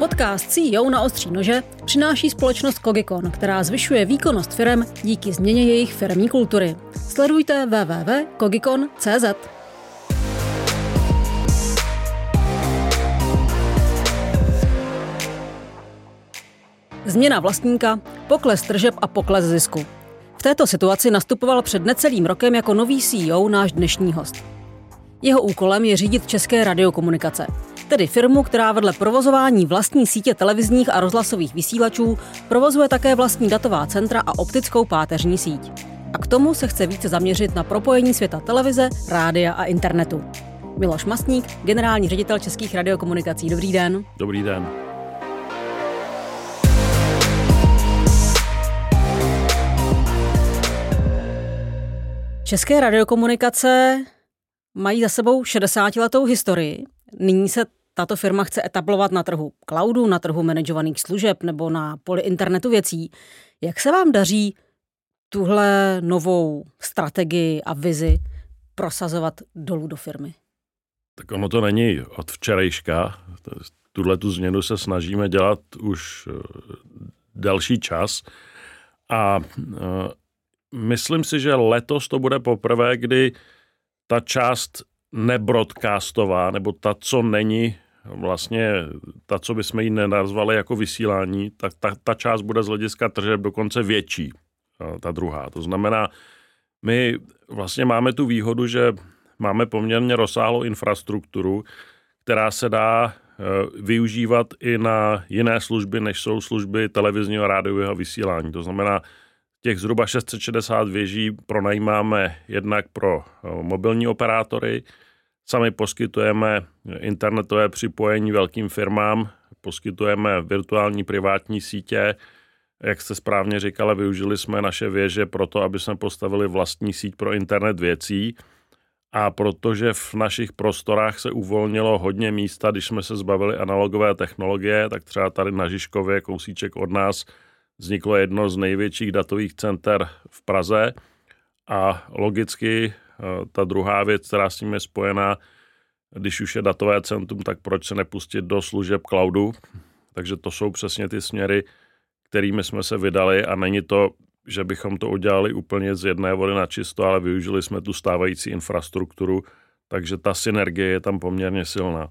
Podcast CEO na ostří nože přináší společnost Kogikon, která zvyšuje výkonnost firem díky změně jejich firemní kultury. Sledujte www.kogikon.cz. Změna vlastníka, pokles tržeb a pokles zisku. V této situaci nastupoval před necelým rokem jako nový CEO náš dnešní host. Jeho úkolem je řídit České radiokomunikace, tedy firmu, která vedle provozování vlastní sítě televizních a rozhlasových vysílačů provozuje také vlastní datová centra a optickou páteřní síť. A k tomu se chce více zaměřit na propojení světa televize, rádia a internetu. Miloš Mastník, generální ředitel Českých radiokomunikací. Dobrý den. Dobrý den. České radiokomunikace mají za sebou 60letou historii. Nyní se tato firma chce etablovat na trhu cloudu, na trhu manažovaných služeb nebo na poli internetu věcí. Jak se vám daří tuhle novou strategii a vizi prosazovat dolů do firmy? Tak ono to není od včerejška. Tuhletu změnu se snažíme dělat už delší čas. A myslím si, že letos to bude poprvé, kdy ta část nebroadcastová, nebo ta, co není vlastně, ta, co bychom ji nenazvali jako vysílání, tak ta část bude z hlediska tržeb dokonce větší, ta druhá. To znamená, my vlastně máme tu výhodu, že máme poměrně rozsáhlou infrastrukturu, která se dá využívat i na jiné služby, než jsou služby televizního a rádiového vysílání. To znamená, těch zhruba 660 věží pronajímáme jednak pro mobilní operátory, sami poskytujeme internetové připojení velkým firmám, poskytujeme virtuální privátní sítě. Jak jste správně říkala, využili jsme naše věže pro to, aby jsme postavili vlastní síť pro internet věcí. A protože v našich prostorách se uvolnilo hodně místa, když jsme se zbavili analogové technologie, tak třeba tady na Žižkově, kousíček od nás, vzniklo jedno z největších datových center v Praze a logicky ta druhá věc, která s tím je spojená, když už je datové centrum, tak proč se nepustit do služeb cloudu? Takže to jsou přesně ty směry, kterými jsme se vydali a není to, že bychom to udělali úplně z jedné vody na čisto, ale využili jsme tu stávající infrastrukturu, takže ta synergie je tam poměrně silná.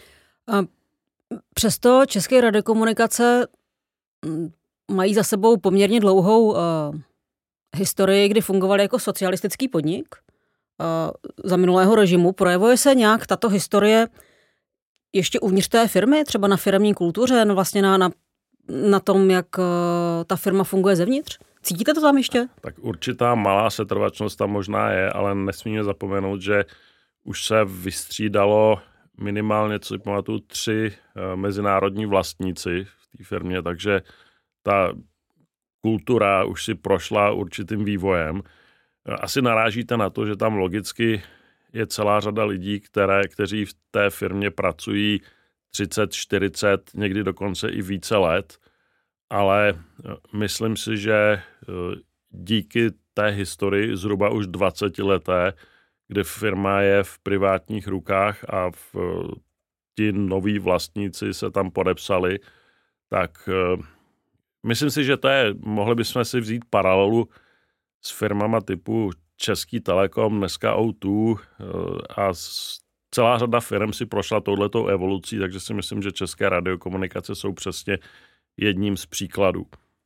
Přesto České radiokomunikace mají za sebou poměrně dlouhou historii, kdy fungovaly jako socialistický podnik za minulého režimu. Projevuje se nějak tato historie ještě uvnitř té firmy, třeba na firemní kultuře, vlastně na tom, jak ta firma funguje zevnitř? Cítíte to tam ještě? Tak určitá malá setrvačnost tam možná je, ale nesmíme zapomenout, že už se vystřídalo minimálně, co si pamatuju, 3 mezinárodní vlastníci v té firmě, takže ta kultura už si prošla určitým vývojem. Asi narážíte na to, že tam logicky je celá řada lidí, kteří v té firmě pracují 30, 40, někdy dokonce i více let, ale myslím si, že díky té historii zhruba už 20 leté, kdy firma je v privátních rukách a ti noví vlastníci se tam podepsali, tak myslím si, že mohli bychom si vzít paralelu s firmama typu Český Telekom, dneska O2 a celá řada firm si prošla touhletou evolucí, takže si myslím, že České radiokomunikace jsou přesně jedním z příkladů.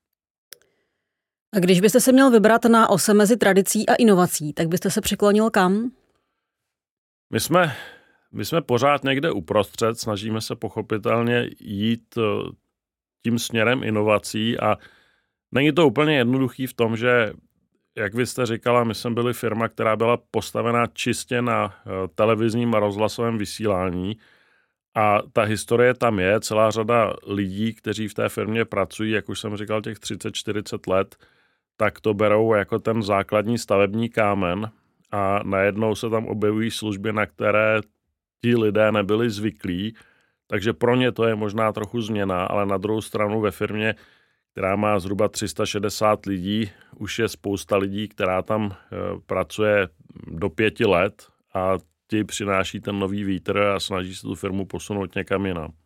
A když byste se měl vybrat na ose mezi tradicí a inovací, tak byste se přiklonil kam? My jsme pořád někde uprostřed, snažíme se pochopitelně jít tím směrem inovací a není to úplně jednoduchý v tom, že, jak vy jste říkala, my jsme byli firma, která byla postavená čistě na televizním a rozhlasovém vysílání a ta historie tam je, celá řada lidí, kteří v té firmě pracují, jak už jsem říkal, těch 30-40 let, tak to berou jako ten základní stavební kámen a najednou se tam objevují služby, na které ti lidé nebyli zvyklí, takže pro ně to je možná trochu změna, ale na druhou stranu ve firmě, která má zhruba 360 lidí, už je spousta lidí, která tam pracuje do 5 let a ti přináší ten nový vítr a snaží se tu firmu posunout někam jinam.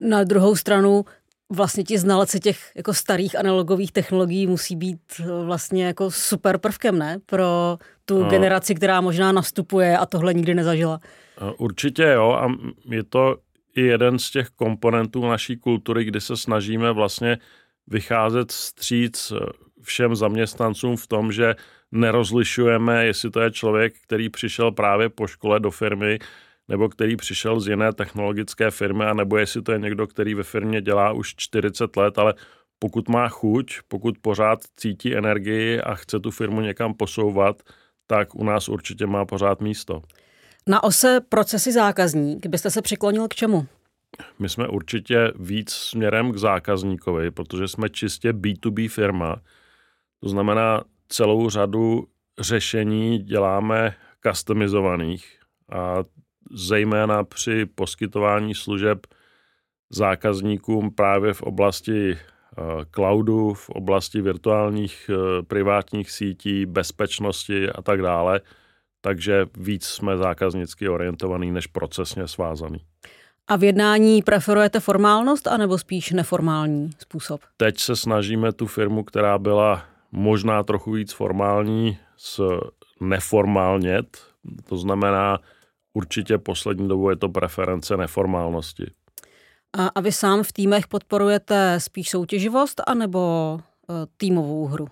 Na druhou stranu vlastně ti znalci těch jako starých analogových technologií musí být vlastně jako super prvkem, ne? Pro tu generaci, která možná nastupuje a tohle nikdy nezažila. Určitě jo, a je to i jeden z těch komponentů naší kultury, kdy se snažíme vlastně vycházet vstříc všem zaměstnancům v tom, že nerozlišujeme, jestli to je člověk, který přišel právě po škole do firmy, nebo který přišel z jiné technologické firmy, anebo jestli to je někdo, který ve firmě dělá už 40 let, ale pokud má chuť, pokud pořád cítí energii a chce tu firmu někam posouvat, tak u nás určitě má pořád místo. Na ose procesy zákazník byste se přiklonil k čemu? My jsme určitě víc směrem k zákazníkovi, protože jsme čistě B2B firma. To znamená, celou řadu řešení děláme customizovaných a zejména při poskytování služeb zákazníkům právě v oblasti cloudu, v oblasti virtuálních privátních sítí, bezpečnosti a tak dále. Takže víc jsme zákaznicky orientovaný než procesně svázaný. A v jednání preferujete formálnost anebo spíš neformální způsob? Teď se snažíme tu firmu, která byla možná trochu víc formální, neformálnět. To znamená, určitě poslední dobou je to preference neformálnosti. A vy sám v týmech podporujete spíš soutěživost anebo týmovou hru?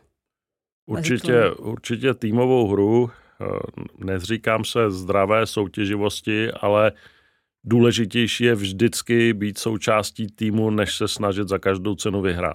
Určitě týmovou hru. Nezříkám se zdravé soutěživosti, ale důležitější je vždycky být součástí týmu, než se snažit za každou cenu vyhrát.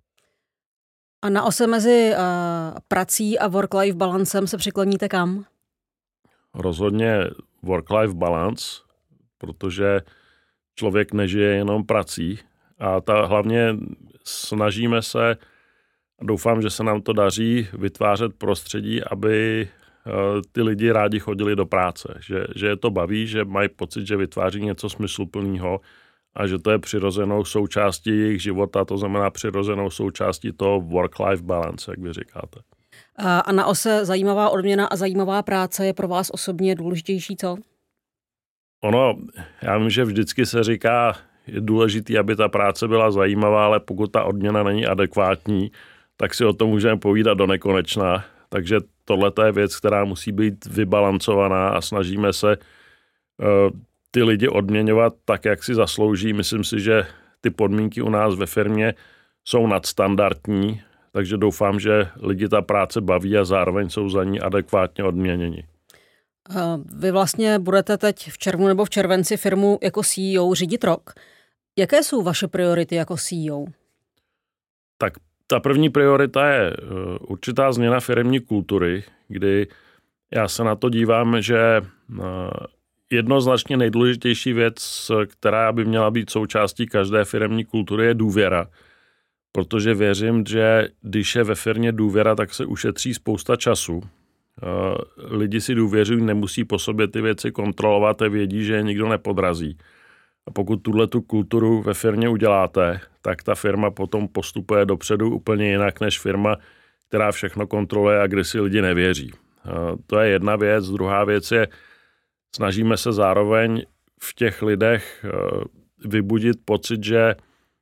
A na ose mezi prací a work-life balancem se přikloníte kam? Rozhodně work-life balance, protože člověk nežije jenom prací a hlavně snažíme se, doufám, že se nám to daří, vytvářet prostředí, aby ty lidi rádi chodili do práce, že je to baví, že mají pocit, že vytváří něco smysluplného a že to je přirozenou součástí jejich života, to znamená přirozenou součástí toho work-life balance, jak vy říkáte. A na ose zajímavá odměna a zajímavá práce je pro vás osobně důležitější, co? Já vím, že vždycky se říká, je důležitý, aby ta práce byla zajímavá, ale pokud ta odměna není adekvátní, tak si o tom můžeme povídat do nekonečna. Takže tohle je věc, která musí být vybalancovaná a snažíme se ty lidi odměňovat tak, jak si zaslouží. Myslím si, že ty podmínky u nás ve firmě jsou nadstandardní, takže doufám, že lidi ta práce baví a zároveň jsou za ní adekvátně odměněni. Vy vlastně budete teď v červnu nebo v červenci firmu jako CEO řídit rok. Jaké jsou vaše priority jako CEO? Tak ta první priorita je určitá změna firemní kultury, kdy já se na to dívám, že jednoznačně nejdůležitější věc, která by měla být součástí každé firemní kultury, je důvěra. Protože věřím, že když je ve firmě důvěra, tak se ušetří spousta času. Lidi si důvěřují, nemusí po sobě ty věci kontrolovat a vědí, že je nikdo nepodrazí. A pokud tu kulturu ve firmě uděláte, tak ta firma potom postupuje dopředu úplně jinak než firma, která všechno kontroluje a kde si lidi nevěří. To je jedna věc. Druhá věc je, snažíme se zároveň v těch lidech vybudit pocit, že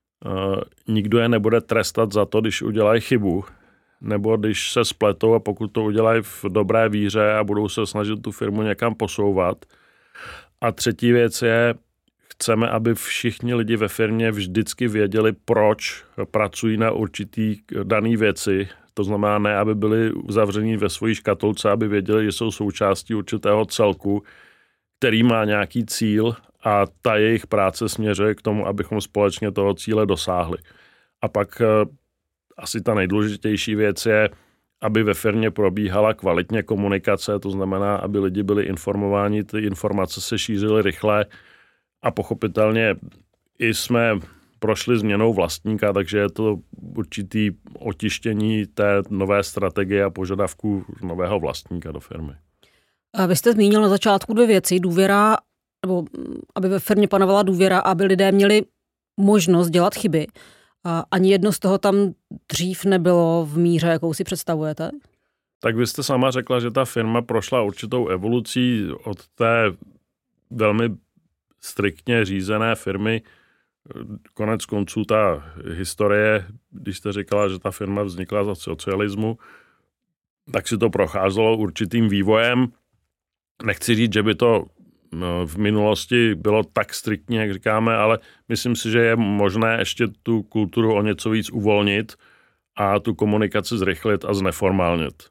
nikdo je nebude trestat za to, když udělají chybu, nebo když se spletou a pokud to udělají v dobré víře a budou se snažit tu firmu někam posouvat. A třetí věc je, chceme, aby všichni lidi ve firmě vždycky věděli, proč pracují na určitý daný věci. To znamená ne, aby byli uzavření ve svojí škatulce, aby věděli, že jsou součástí určitého celku, který má nějaký cíl a ta jejich práce směřuje k tomu, abychom společně toho cíle dosáhli. A pak asi ta nejdůležitější věc je, aby ve firmě probíhala kvalitně komunikace, to znamená, aby lidi byli informováni, ty informace se šířily rychle a pochopitelně i jsme prošli změnou vlastníka, takže je to určitý otištění té nové strategie a požadavků nového vlastníka do firmy. Vy jste zmínil na začátku dvě věci. Důvěra, nebo aby ve firmě panovala důvěra, aby lidé měli možnost dělat chyby. A ani jedno z toho tam dřív nebylo v míře, jakou si představujete? Tak vy jste sama řekla, že ta firma prošla určitou evolucí od té velmi striktně řízené firmy Konec konců ta historie, když jste říkala, že ta firma vznikla za socialismu, tak si to procházelo určitým vývojem. Nechci říct, že by to v minulosti bylo tak striktně, jak říkáme, ale myslím si, že je možné ještě tu kulturu o něco víc uvolnit a tu komunikaci zrychlit a zneformálnit.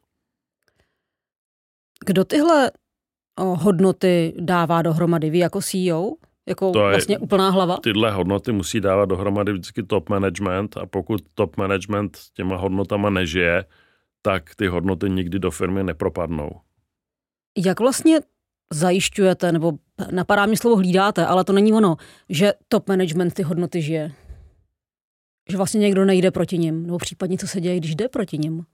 Kdo tyhle hodnoty dává dohromady? Vy jako CEO? Jako vlastně úplná hlava? Tyhle hodnoty musí dávat dohromady vždycky top management a pokud top management s těma hodnotama nežije, tak ty hodnoty nikdy do firmy nepropadnou. Jak vlastně zajišťujete, nebo napadá mě slovo hlídáte, ale to není ono, že top management ty hodnoty žije? Že vlastně někdo nejde proti nim, nebo případně co se děje, když jde proti nim?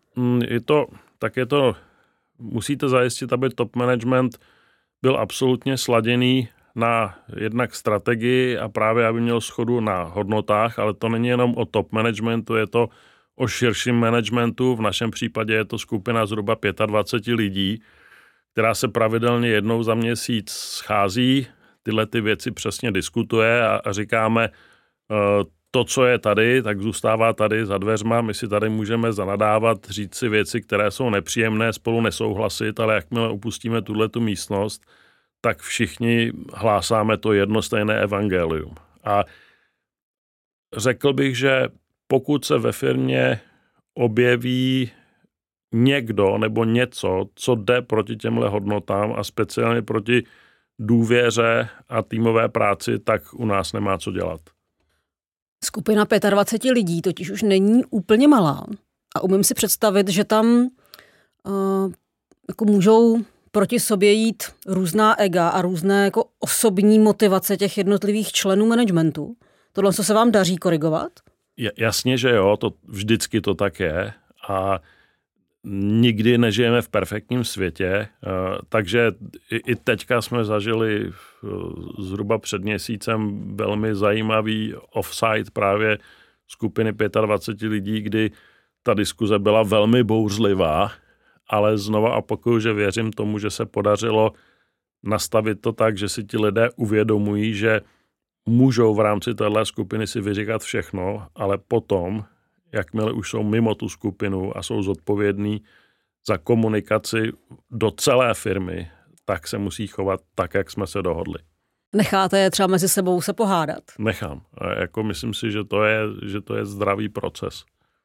Musíte zajistit, aby top management byl absolutně sladěný na jednak strategii a právě aby měl shodu na hodnotách, ale to není jenom o top managementu, je to o širším managementu. V našem případě je to skupina zhruba 25 lidí, která se pravidelně jednou za měsíc schází, tyhle ty věci přesně diskutuje a říkáme, to, co je tady, tak zůstává tady za dveřma, my si tady můžeme zanadávat, říct si věci, které jsou nepříjemné, spolu nesouhlasit, ale jakmile opustíme tuhletu místnost, tak všichni hlásáme to jedno stejné evangelium. A řekl bych, že pokud se ve firmě objeví někdo nebo něco, co jde proti těmhle hodnotám a speciálně proti důvěře a týmové práci, tak u nás nemá co dělat. Skupina 25 lidí totiž už není úplně malá a umím si představit, že tam jako můžou proti sobě jít různá ega a různé jako osobní motivace těch jednotlivých členů managementu. Tohle se vám daří korigovat? Jasně, že jo, vždycky to tak je a nikdy nežijeme v perfektním světě, takže i teďka jsme zažili zhruba před měsícem velmi zajímavý offsite právě skupiny 25 lidí, kdy ta diskuze byla velmi bouřlivá, ale znova opakuju, že věřím tomu, že se podařilo nastavit to tak, že si ti lidé uvědomují, že můžou v rámci téhle skupiny si vyříkat všechno, ale potom, jakmile už jsou mimo tu skupinu a jsou zodpovědní za komunikaci do celé firmy, tak se musí chovat tak, jak jsme se dohodli. Necháte je třeba mezi sebou se pohádat? Nechám. Myslím si, že to je zdravý proces.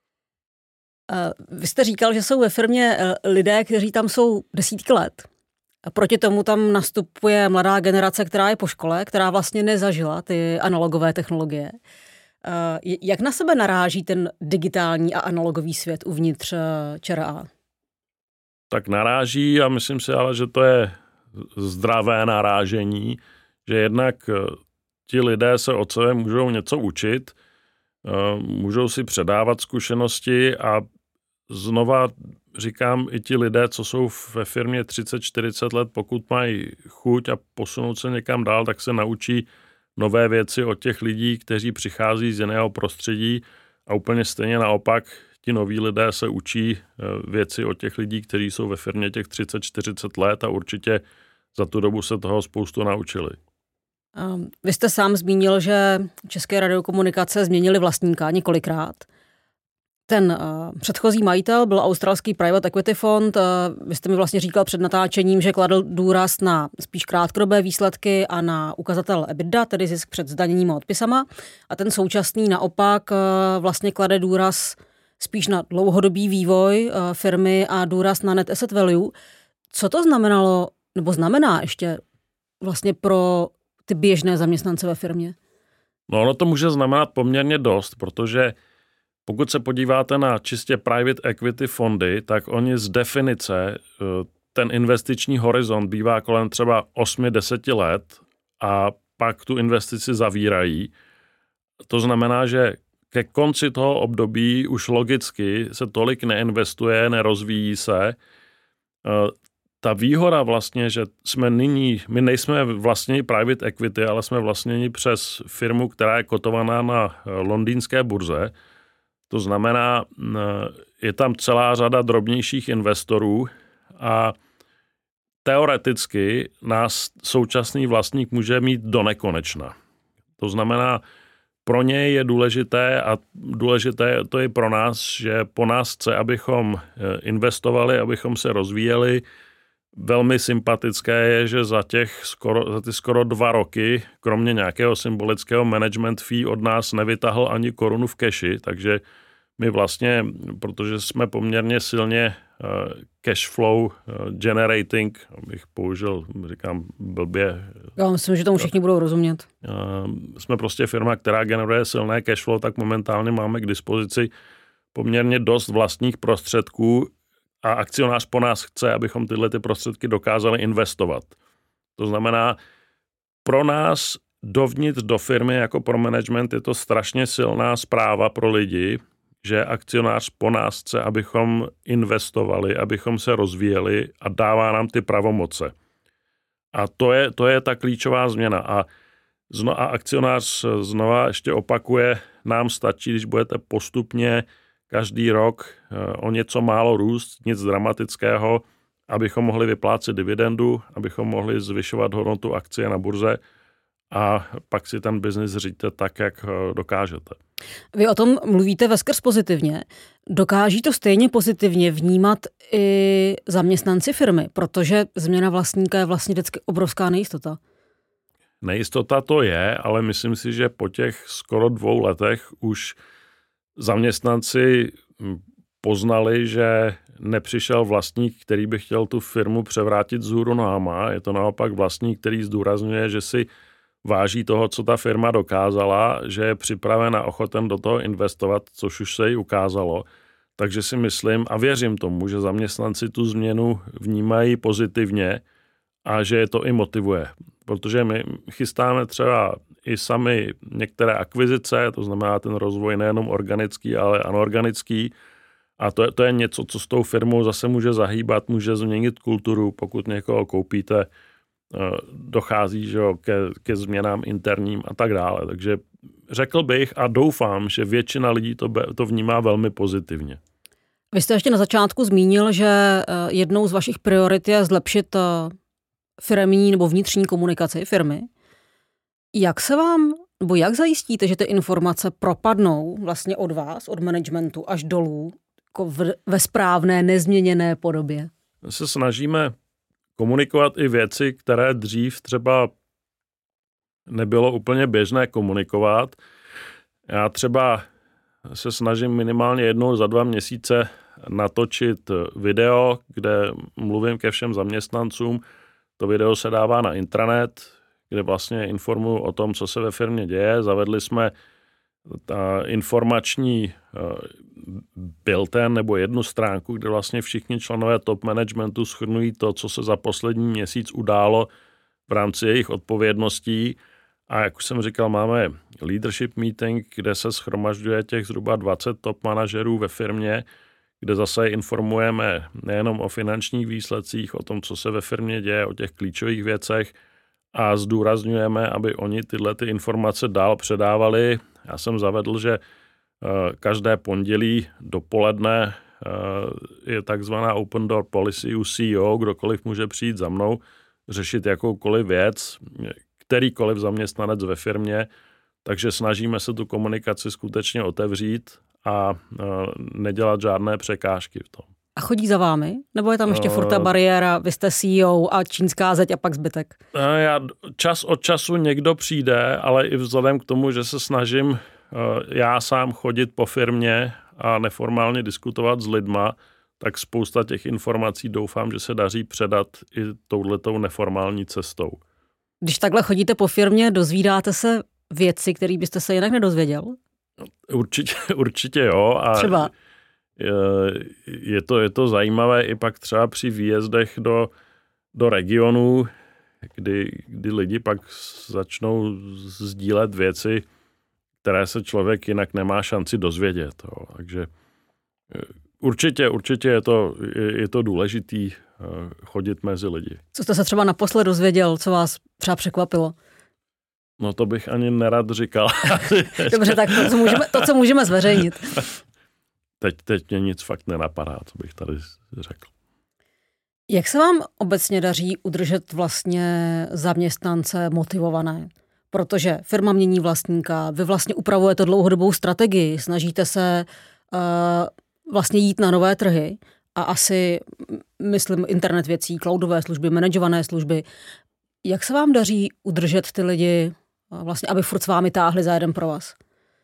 Vy jste říkal, že jsou ve firmě lidé, kteří tam jsou desítky let. A proti tomu tam nastupuje mladá generace, která je po škole, která vlastně nezažila ty analogové technologie. Jak na sebe naráží ten digitální a analogový svět uvnitř ČRA? Tak naráží a myslím si ale, že to je zdravé narážení, že jednak ti lidé se od sebe můžou něco učit, můžou si předávat zkušenosti a znova říkám, i ti lidé, co jsou ve firmě 30-40 let, pokud mají chuť a posunout se někam dál, tak se naučí nové věci od těch lidí, kteří přichází z jiného prostředí a úplně stejně naopak ti noví lidé se učí věci od těch lidí, kteří jsou ve firmě těch 30-40 let a určitě za tu dobu se toho spoustu naučili. Vy jste sám zmínil, že České radiokomunikace změnili vlastníka několikrát. Ten předchozí majitel byl australský private equity fond. Vy jste mi vlastně říkal před natáčením, že kladl důraz na spíš krátkodobé výsledky a na ukazatel EBITDA, tedy zisk před zdaněním a odpisama. A ten současný naopak vlastně klade důraz spíš na dlouhodobý vývoj firmy a důraz na net asset value. Co to znamenalo, nebo znamená ještě vlastně pro ty běžné zaměstnance ve firmě? No, ono to může znamenat poměrně dost, protože pokud se podíváte na čistě private equity fondy, tak oni z definice ten investiční horizont bývá kolem třeba 8-10 let a pak tu investici zavírají. To znamená, že ke konci toho období už logicky se tolik neinvestuje, nerozvíjí se. Ta výhoda vlastně, že my nejsme vlastněni private equity, ale jsme vlastněni přes firmu, která je kotovaná na londýnské burze. To znamená, je tam celá řada drobnějších investorů a teoreticky nás současný vlastník může mít do nekonečna. To znamená, pro něj je důležité a důležité to je pro nás, že po nás chce, abychom investovali, abychom se rozvíjeli. Velmi sympatické je, že za ty skoro 2 roky, kromě nějakého symbolického management fee od nás nevytahl ani korunu v keši, takže my vlastně, protože jsme poměrně silně cash flow generating, abych použil, říkám blbě. Já myslím, že tomu všichni budou rozumět. Jsme prostě firma, která generuje silné cash flow, tak momentálně máme k dispozici poměrně dost vlastních prostředků a akcionář po nás chce, abychom tyhle ty prostředky dokázali investovat. To znamená, pro nás dovnitř do firmy jako pro management je to strašně silná zpráva pro lidi, že akcionář po nás chce, abychom investovali, abychom se rozvíjeli a dává nám ty pravomoce. A to je ta klíčová změna. A akcionář znova ještě opakuje, nám stačí, když budete postupně každý rok o něco málo růst, nic dramatického, abychom mohli vyplácet dividendu, abychom mohli zvyšovat hodnotu akcie na burze a pak si ten biznis říďte tak, jak dokážete. Vy o tom mluvíte veskrz pozitivně. Dokáží to stejně pozitivně vnímat i zaměstnanci firmy, protože změna vlastníka je vlastně vždycky obrovská nejistota. Nejistota to je, ale myslím si, že po těch skoro 2 letech už zaměstnanci poznali, že nepřišel vlastník, který by chtěl tu firmu převrátit vzhůru nohama. Je to naopak vlastník, který zdůrazňuje, že si váží toho, co ta firma dokázala, že je připraven a ochoten do toho investovat, což už se jí ukázalo. Takže si myslím a věřím tomu, že zaměstnanci tu změnu vnímají pozitivně a že je to i motivuje. Protože my chystáme třeba i sami některé akvizice, to znamená ten rozvoj nejenom organický, ale anorganický. A to je něco, co s tou firmou zase může zahýbat, může změnit kulturu, pokud někoho koupíte, dochází že jo, ke změnám interním a tak dále. Takže řekl bych a doufám, že většina lidí to vnímá velmi pozitivně. Vy jste ještě na začátku zmínil, že jednou z vašich priorit je zlepšit firemní nebo vnitřní komunikaci firmy. Jak zajistíte, že ty informace propadnou vlastně od vás, od managementu až dolů jako ve správné, nezměněné podobě? Se snažíme komunikovat i věci, které dřív třeba nebylo úplně běžné komunikovat. Já třeba se snažím minimálně jednou za 2 měsíce natočit video, kde mluvím ke všem zaměstnancům. To video se dává na intranet, kde vlastně informuji o tom, co se ve firmě děje. Zavedli jsme informační bulletin nebo jednu stránku, kde vlastně všichni členové top managementu shrnují to, co se za poslední měsíc událo v rámci jejich odpovědností. A jak už jsem říkal, máme leadership meeting, kde se shromažďuje těch zhruba 20 top manažerů ve firmě, kde zase informujeme nejenom o finančních výsledcích, o tom, co se ve firmě děje, o těch klíčových věcech a zdůrazňujeme, aby oni tyhle ty informace dál předávali. Já jsem zavedl, že každé pondělí dopoledne je takzvaná open door policy u CEO, kdokoliv může přijít za mnou, řešit jakoukoliv věc, kterýkoliv zaměstnanec ve firmě, takže snažíme se tu komunikaci skutečně otevřít a nedělat žádné překážky v tom. A chodí za vámi? Nebo je tam ještě furt ta bariéra, vy jste CEO a čínská zeď a pak zbytek? Čas od času někdo přijde, ale i vzhledem k tomu, že se snažím já sám chodit po firmě a neformálně diskutovat s lidma, tak spousta těch informací doufám, že se daří předat i touhletou neformální cestou. Když takhle chodíte po firmě, dozvídáte se věci, které byste se jinak nedozvěděl? Určitě jo. A třeba? Je to zajímavé i pak třeba při výjezdech do regionů, kdy lidi pak začnou sdílet věci, které se člověk jinak nemá šanci dozvědět. Jo. Takže určitě je to důležitý chodit mezi lidi. Co jste se třeba naposled dozvěděl, co vás třeba překvapilo? No to bych ani nerad říkal. Dobře, tak to, co můžeme zveřejnit. Teď mě nic fakt nenapadá, co bych tady řekl. Jak se vám obecně daří udržet vlastně zaměstnance motivované? protože firma mění vlastníka, vy vlastně upravujete dlouhodobou strategii, snažíte se vlastně jít na nové trhy a asi, myslím, internet věcí, cloudové služby, manažované služby. Jak se vám daří udržet ty lidi, vlastně, aby furt s vámi táhli za jeden provaz?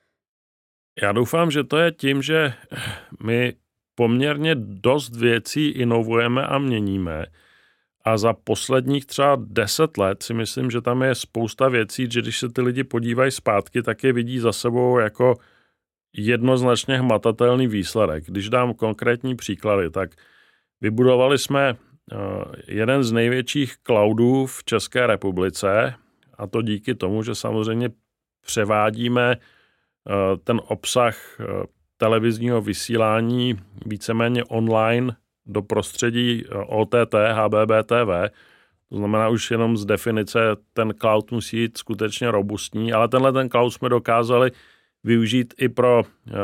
Já doufám, že to je tím, že my poměrně dost věcí inovujeme a měníme. A za posledních třeba 10 let si myslím, že tam je spousta věcí, že když se ty lidi podívají zpátky, tak je vidí za sebou jako jednoznačně hmatatelný výsledek. Když dám konkrétní příklady, tak vybudovali jsme jeden z největších cloudů v České republice, a to díky tomu, že samozřejmě převádíme ten obsah televizního vysílání víceméně online do prostředí OTT, HbbTV. To znamená už jenom z definice ten cloud musí být skutečně robustní, ale ten cloud jsme dokázali využít i pro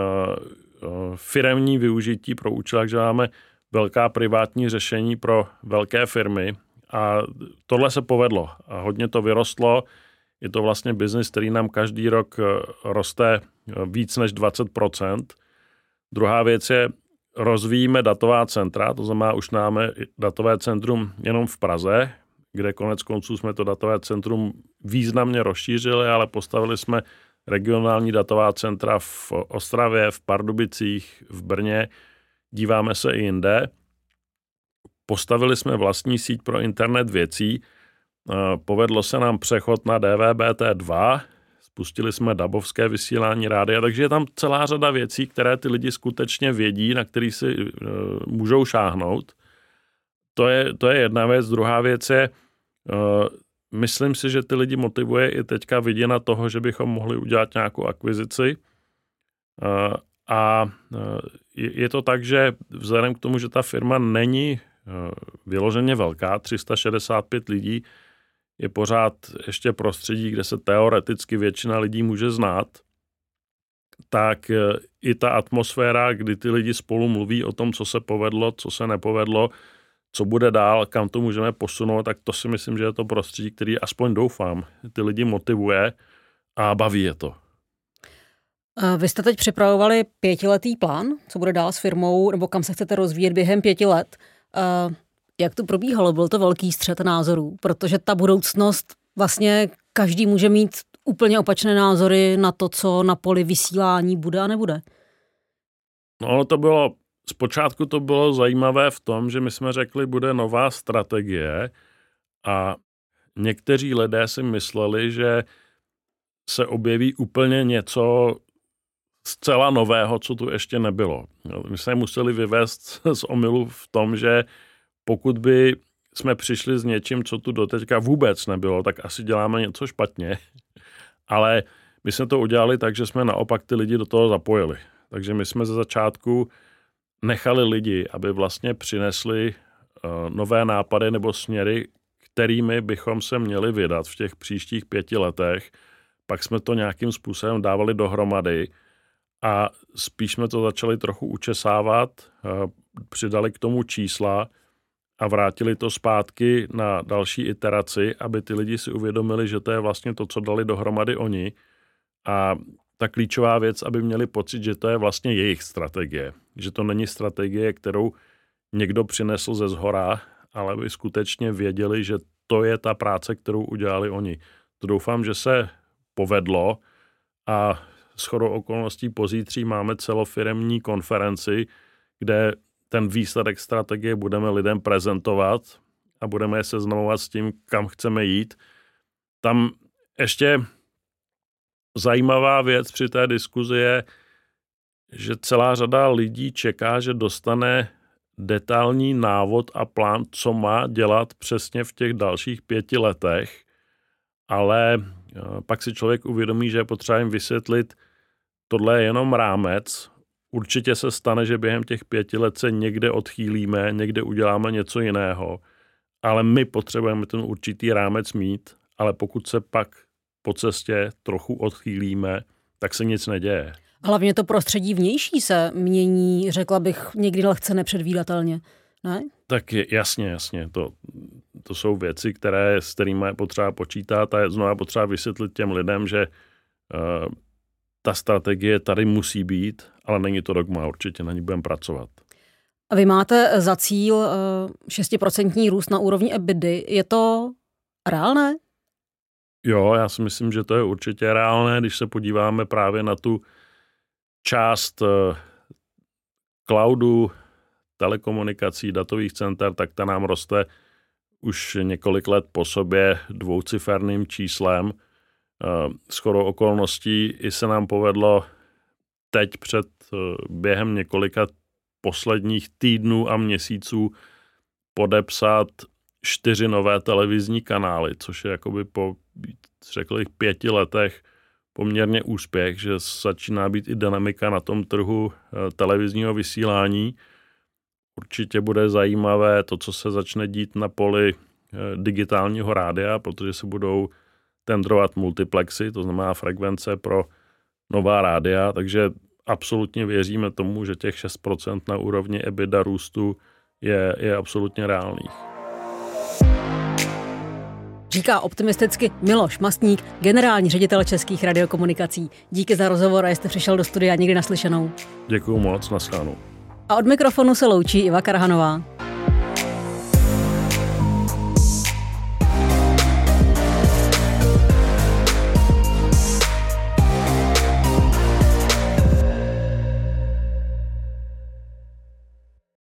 firemní využití, pro účel, že máme velká privátní řešení pro velké firmy a tohle se povedlo a hodně to vyrostlo. Je to vlastně biznis, který nám každý rok roste víc než 20%. Druhá věc je, rozvíjíme datová centra, to znamená, už máme datové centrum jenom v Praze, kde konec konců jsme to datové centrum významně rozšířili, ale postavili jsme regionální datová centra v Ostravě, v Pardubicích, v Brně, díváme se i jinde. Postavili jsme vlastní síť pro internet věcí, povedlo se nám přechod na DVB-T2, spustili jsme dabovské vysílání rádia, takže je tam celá řada věcí, které ty lidi skutečně vědí, na který si můžou šáhnout. To je jedna věc. Druhá věc je, myslím si, že ty lidi motivuje i teďka viděna toho, že bychom mohli udělat nějakou akvizici. A je to tak, že vzhledem k tomu, že ta firma není vyloženě velká, 365 lidí, je pořád ještě prostředí, kde se teoreticky většina lidí může znát, tak i ta atmosféra, kdy ty lidi spolu mluví o tom, co se povedlo, co se nepovedlo, co bude dál, kam to můžeme posunout, tak to si myslím, že je to prostředí, který aspoň doufám, ty lidi motivuje a baví je to. Vy jste teď připravovali 5letý plán, co bude dál s firmou, nebo kam se chcete rozvíjet během 5 let. Jak to probíhalo? Byl to velký střet názorů, protože ta budoucnost, vlastně každý může mít úplně opačné názory na to, co na poli vysílání bude a nebude. No, zpočátku to bylo zajímavé v tom, že my jsme řekli, bude nová strategie a někteří lidé si mysleli, že se objeví úplně něco zcela nového, co tu ještě nebylo. My jsme museli vyvést z omylu v tom, že pokud by jsme přišli s něčím, co tu doteďka vůbec nebylo, tak asi děláme něco špatně. Ale my jsme to udělali tak, že jsme naopak ty lidi do toho zapojili. Takže my jsme ze začátku nechali lidi, aby vlastně přinesli nové nápady nebo směry, kterými bychom se měli vydat v těch příštích 5 letech. Pak jsme to nějakým způsobem dávali dohromady a spíš jsme to začali trochu učesávat, přidali k tomu čísla a vrátili to zpátky na další iteraci, aby ty lidi si uvědomili, že to je vlastně to, co dali dohromady oni. A ta klíčová věc, aby měli pocit, že to je vlastně jejich strategie. Že to není strategie, kterou někdo přinesl ze zhora, ale aby skutečně věděli, že to je ta práce, kterou udělali oni. To doufám, že se povedlo a shodou okolností pozítří máme celofiremní konferenci, kde ten výsledek strategie budeme lidem prezentovat a budeme je seznamovat s tím, kam chceme jít. Tam ještě zajímavá věc při té diskuzi je, že celá řada lidí čeká, že dostane detailní návod a plán, co má dělat přesně v těch dalších 5 letech, ale pak si člověk uvědomí, že je potřeba jim vysvětlit, tohle je jenom rámec. Určitě se stane, že během těch 5 let se někde odchýlíme, někde uděláme něco jiného, ale my potřebujeme ten určitý rámec mít, ale pokud se pak po cestě trochu odchýlíme, tak se nic neděje. Hlavně to prostředí vnější se mění, řekla bych, někdy lehce nepředvídatelně. ne? Tak jasně. To jsou věci, s kterými je potřeba počítat a je znovu potřeba vysvětlit těm lidem, že ta strategie tady musí být, ale není to dogma, určitě na ní budeme pracovat. A vy máte za cíl 6% růst na úrovni EBITDA. Je to reálné? Jo, já si myslím, že to je určitě reálné, když se podíváme právě na tu část cloudu, telekomunikací, datových center, tak ta nám roste už několik let po sobě dvouciferným číslem. Shodou okolností i se nám povedlo teď během několika posledních týdnů a měsíců podepsat 4 nové televizní kanály, což je jakoby po, řekl bych, 5 letech poměrně úspěch, že začíná být i dynamika na tom trhu televizního vysílání. Určitě bude zajímavé to, co se začne dít na poli digitálního rádia, protože se budou tendrovat multiplexy, to znamená frekvence pro nová rádia, takže absolutně věříme tomu, že těch 6% na úrovni EBITDA růstu je absolutně reálných. Říká optimisticky Miloš Mastník, generální ředitel Českých radiokomunikací. Díky za rozhovor a jste přišel do studia, někdy naslyšenou. Děkuju moc, nashledanou. A od mikrofonu se loučí Iva Karhanová.